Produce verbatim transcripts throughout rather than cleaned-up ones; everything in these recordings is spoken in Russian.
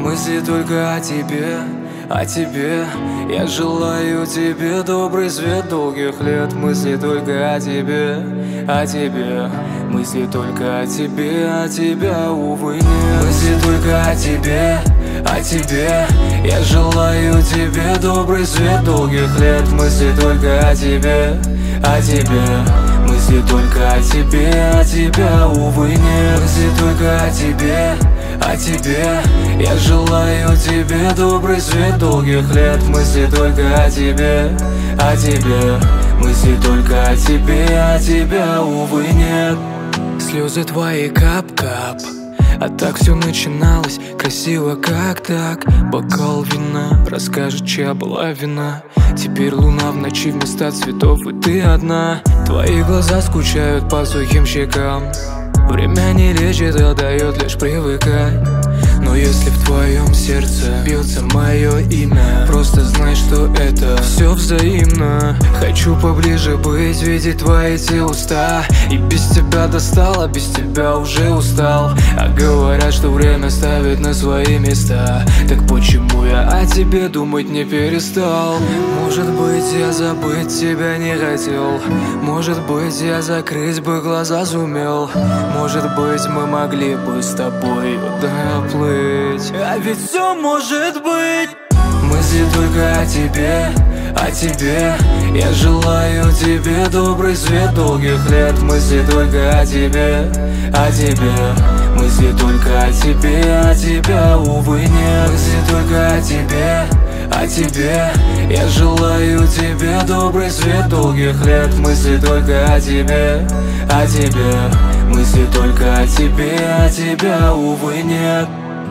Мысли только о тебе, о тебе. Я желаю тебе добрый свет долгих лет. Мысли только о тебе, о тебе. Мысли только о тебе, а тебя, увы, нет. Мысли только о тебе, о тебе. Я желаю тебе добрый свет долгих лет. Мысли только о тебе, о тебе. Мысли только о тебе, а тебя, увы, нет. Мысли только о тебе, о тебе. Я желаю тебе добрый свет долгих лет. Мысли только о тебе, о тебе. Мысли только о тебе, а тебя, увы, нет. Слезы твои кап-кап, а так все начиналось красиво, как так. Бокал вина расскажет, чья была вина. Теперь луна в ночи вместо цветов, и ты одна. Твои глаза скучают по сухим щекам. Время не лечит, а дает лишь привыкать. Но если в твоем сердце бьется мое имя, просто знай, что это все взаимно. Хочу поближе быть, видеть твои те уста. И без тебя достала, без тебя уже устал. А говорят, что время ставит на свои места. Так почему я о тебе думать не перестал? Может быть, я забыть тебя не хотел. Может быть, я закрыть бы глаза сумел. Может быть, мы могли бы с тобой доплыть. А ведь все может быть. Мысли только о тебе, о тебе. Я желаю тебе добрый свет долгих лет. Мысли только о тебе, о тебе. Мысли только о тебе, а тебя, увы, нет. Мысли только о тебе, о тебе. Я желаю тебе добрый свет долгих лет. Мысли только о тебе, о тебе. Мысли только о тебе, а тебя, увы, нет.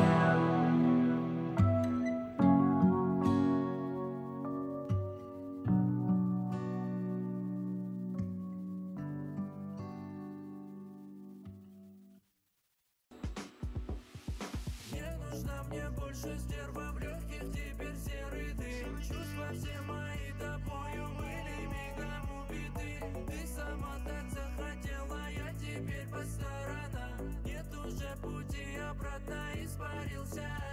Мне больше стерва, в легких теперь серый дым. Чувства все мои тобою были мигом убиты. Ты сама так захотела, я теперь по сторонам. Нет уже пути обратно, испарился.